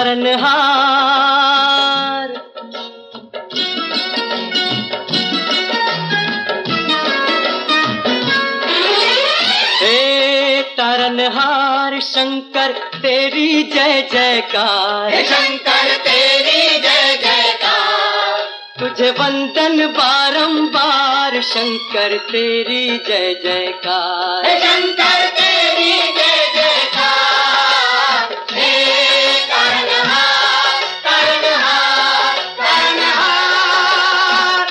तारनहार। हे तारनहार शंकर तेरी जय जयकार, शंकर तेरी जय जयकार। तुझे वंदन बारंबार शंकर तेरी जय जयकार, शंकर तेरी जय जयकार। हे तारनहार तारनहार तारनहार।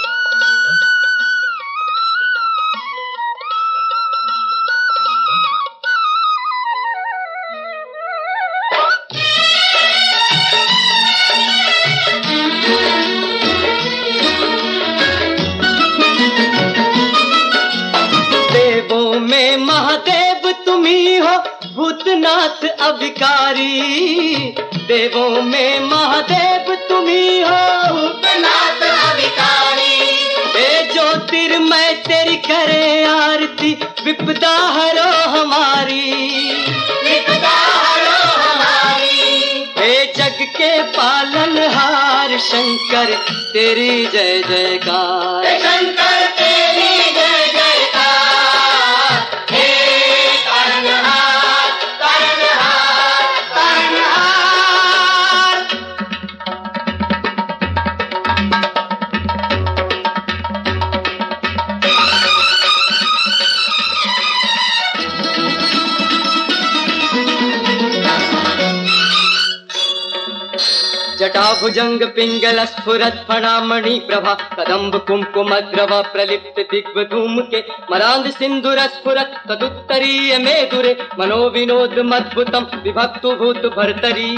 देवों में महादेव तुम्ही हो भूतनाथ अविकारी। देवों में महादेव तुम्ही हो भूतनाथ अविकारी। हे ज्योतिर्मय तेरी करे आरती, विपदा हरो हमारी, विपदा हरो हमारी। हे जग के पालनहार शंकर तेरी जय जयकार, शंकर तेरी जय जयकार। हे तारनहार तारनहार तारनहार। जटा भुजंग पिंगल स्फुरत फणामणि प्रभा, कदम्ब कुंकुमद्रव प्रलिप्त दिग्व धूम के, मरांद सिंधुर स्फुरत तदुत्तरीय मेदुरे, मनोविनोद मद्भुतम विभक्तु भूत भर्तरी।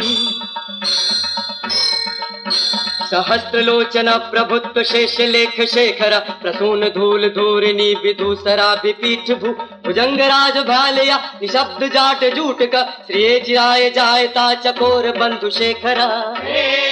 सहस्त्रलोचन प्रभुत्व शेष लेख शेखर, प्रसून धूल धूरिणी विधूसराभिपीठ भू, भुजंगराज भालया निशब्द जाट जूट का, श्रिये चिराय जायता चकोर बंधु शेखरा।